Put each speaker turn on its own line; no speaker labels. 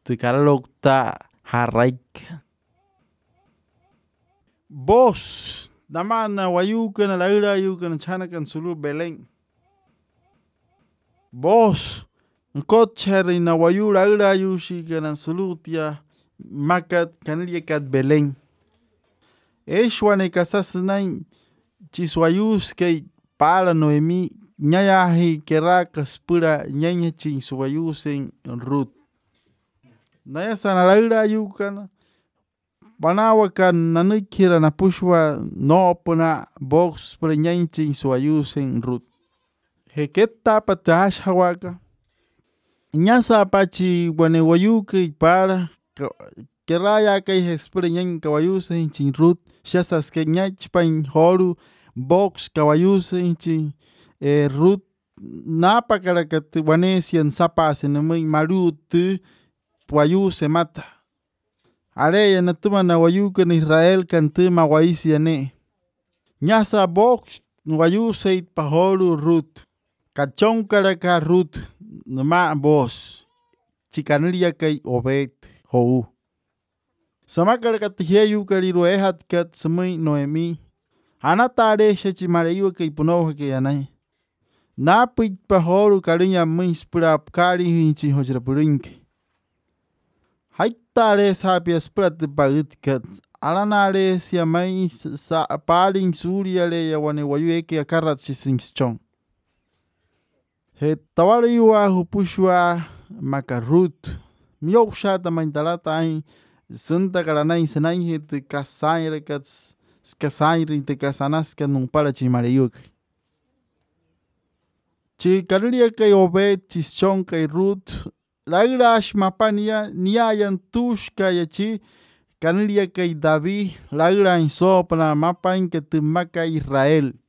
te caralokta haraik. Vos, namana wayukan alaira yukan chanakan sulu Belén. Vos, nkotcheri na wayura ira yushi kanan sulutia makat kaniliakat Belén. Eshwane kasasnain chiswayus kay para Noemi nyayahi kerakas pura nyanya chinsuwayusen Ruth. Naya sanalaira yukan panawakan nanikira na pushwa no puna box pura nyanya chinsuwayusen Ruth. Heketa patash hawaka. Nyasa pachi wane wayuki para keraya kay hespura nyanya kawayusen chin Ruth. Shasas que nyach pain horu box kawayusen chin Ruth napa karakat wanesian sapas en muy marutu wayu se mata. Areya natuma na wayu kan Israel kan tema waisi ane. Nyasa box wayu seit pahoru Ruth. Kachon karaka Ruth nama boss. Chikanilia kay Obed hou. Sama karakat hiyu kariru ehat kat semui Noemi. Anatare shachimareyu kay punoh kay anay. Napit pahoru karinya mis pura kari hinchi hojrapurinki. Haitare sapias prat pagitkat. Alanare siamay sa paring suriale ya wane wayueke akarat chisinchon. He tawari wa hupushwa makarut. Miyoksha tamaintalata ay santa karanay sanay hit kasayre kats skasayre te kasanas ka nung para chimareyuk. Chi karilia kay Obed chischon kay Ruth. Lagrash mapania niayan tush kaya chi kanilia kay David. Lagra in sopra mapain que te maka Israel.